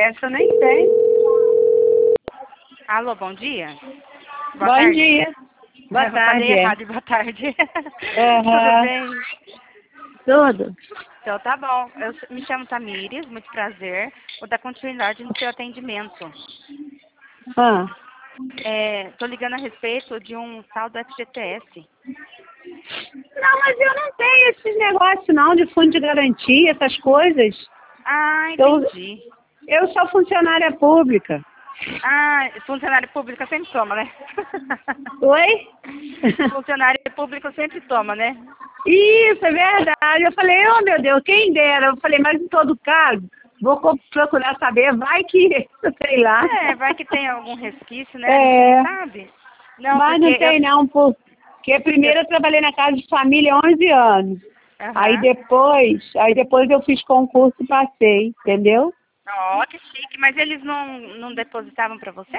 essa eu nem sei. Alô, bom dia? Bom tarde. dia. Boa Eu tarde. falei errado, boa tarde. Aham. Tudo bem? Tudo? Então tá bom. Eu me chamo Tamires, muito prazer. Vou dar continuidade no seu atendimento. Ah. Tô ligando a respeito de um tal do FGTS. Não, mas eu não tenho esses negócios não, de fundo de garantia, essas coisas. Ah, entendi. Eu sou funcionária pública. Ah, funcionário público sempre toma, né? Oi? Funcionário público sempre toma, né? Isso, é verdade. Eu falei, oh meu Deus, quem dera. Eu falei, mas em todo caso, vou procurar saber, vai que, sei lá. Vai que tem algum resquício, né? É, Ninguém sabe. Não, mas porque não tem não, porque primeiro eu trabalhei na casa de família há 11 anos. Aí Aham. depois eu fiz concurso e passei, entendeu? Ó, que chique. Mas eles não depositavam pra você?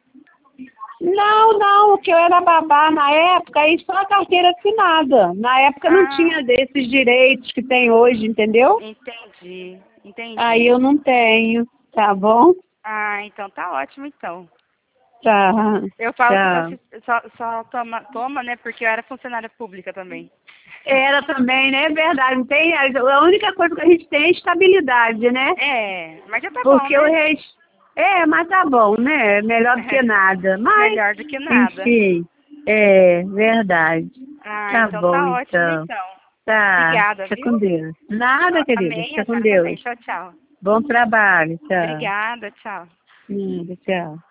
Não, que eu era babá na época, aí só a carteira assinada. Na época não Ah, tinha desses direitos que tem hoje, entendeu? Aí entendi. eu não tenho, tá bom? Ah, então tá ótimo, então. Tá, Eu falo que tchau. só toma, né? Porque eu era funcionária pública também. Era também, né? É verdade. Não tem, a única coisa que a gente tem é estabilidade, né? Mas já tá bom, Porque o né? resto. É, mas tá bom, né? Melhor do que nada. Mas, Melhor do que nada. enfim, é verdade. Ah, Tá então bom, tá ótimo, então. então. Tá. Obrigada, Fica viu? com Deus. Nada, querida. Amém, Fica a com senhora também. Deus. Tchau, tchau. Bom trabalho. Tchau. Obrigada, tchau. Tchau.